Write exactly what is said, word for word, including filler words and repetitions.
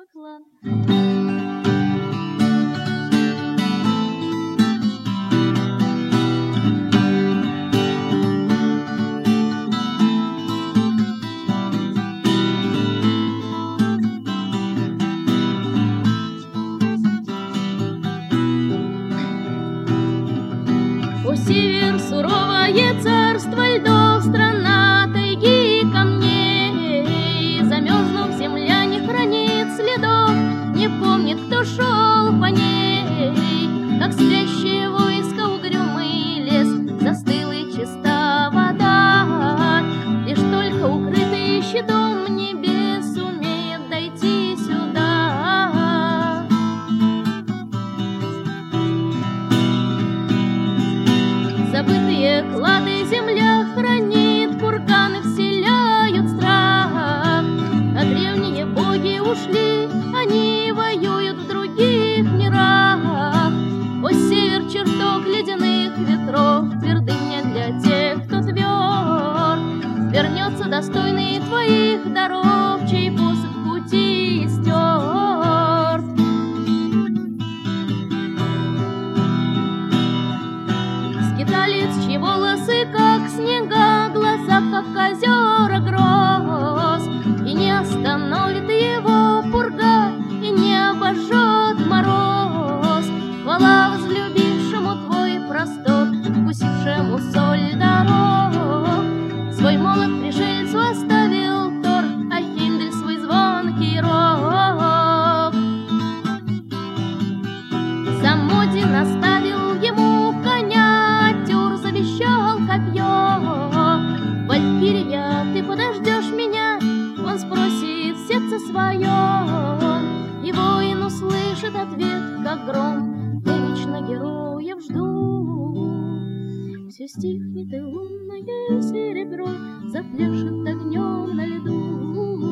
баклан. О, север, суровое царство льдов, страна тайги и камней. Замерзнув, земля не хранит следов, не помнит, кто шел по ней. Как спящее войско угрюмый лес, застыл и чиста вода. Лишь только укрытый щитом небес сумеет дойти сюда. Забытые клады земля хранит, курганы вселяют страх. А древние боги ушли, они воюют в других мирах. О, север, чертог ледяных ветров, твердыня для тех, кто тверд. Вернется достойный твоих даров, чей посох пути истерт. Скиталец, чьи волосы, как снега, глаза, как озера гроз, и не остановит его пурга, и не обожжет мороз. Хвала возлюбившему твой простор, вкусившему соль дорог. Свой молот пришельцу оставил Тор, а Хеймдаль свой звонкий рог. Самодин оставил ему коня, Тюр завещал копье. Валькирия, ты подождешь меня, он спросит в сердце своем, и воин услышит ответ, как гром: я вечно героев жду. Все стихнет, и лунное серебро запляшет огнем на льду.